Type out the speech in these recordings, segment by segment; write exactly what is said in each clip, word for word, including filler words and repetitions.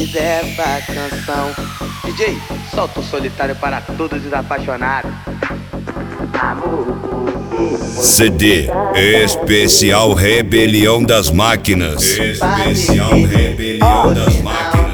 dessa canção. D J, solta o solitário para todos os apaixonados. C D Especial Rebelião das Máquinas. Especial Rebelião das Máquinas.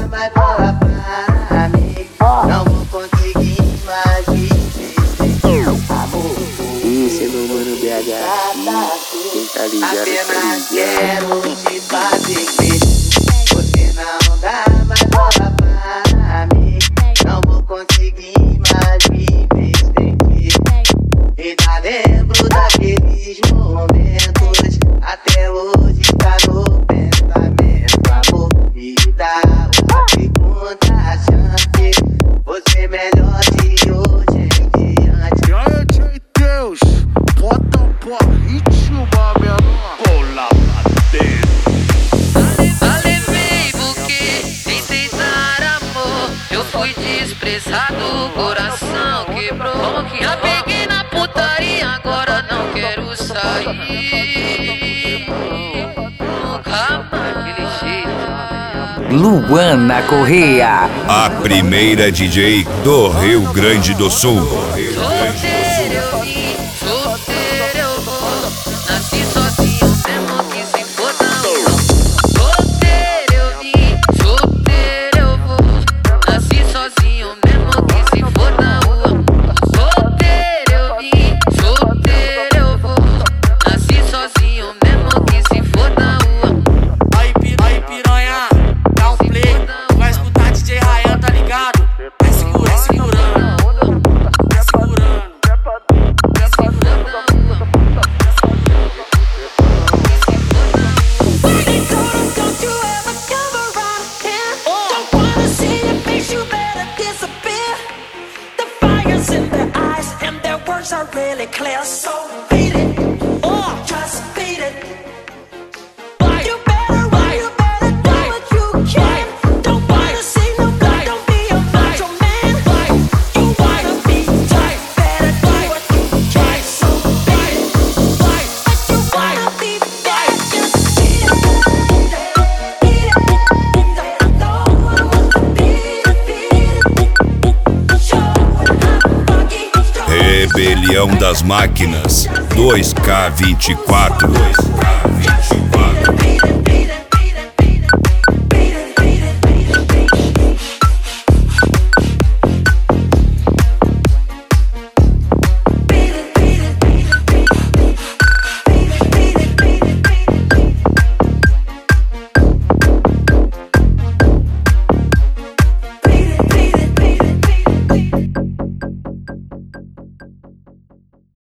Não vou conseguir mais viver. Isso é meu mano B H. Quem tá ligado, apenas quero te fazer crer. Você não dá mais bola pra mim. Não vou conseguir mais viver sem ti. Ainda lembro daqueles momentos. Até hoje tá no pensamento. Amor, me dá uma segunda chance. Você é melhor de hoje em diante. E aí, J. Deus, bota pra ritmo, menor. Bola pra dentro. Alevei buquê, tentei dar amor. Eu fui desprezado, coração quebrou. Já peguei na putaria, agora não quero sair. Nunca mais aquele jeito. Luana Correia, A primeira D J do Rio Grande do Sul. Solteiro eu vim, solteiro eu vou. Nasci sozinho, mesmo que se for da rua. Solteiro eu vim, solteiro eu vou. Nasci sozinho, mesmo que se for da rua. Solteiro eu vim, solteiro eu vou. Nasci sozinho, mesmo que se for da rua. Aí, pi- aí piranha, dá um play. Vai escutar D J Ryan, tá ligado? Vai segura, vai segurando. Vai segurando. Vai segurando. Don't you ever come around here? Don't wanna see your face, you better disappear. The fire's in their eyes and their words are really clear. So beat it, or just beat it. You better run, you better do what you can. Don't wanna see no blood, don't be a macho man. You wanna be tight, better do what you can. So beat it, but you wanna be bad, just beat it. Beat it, I know I wanna beat it, beat it. Show what I'm funky, show Rebelião das Máquinas dois K vinte e quatro. beat it.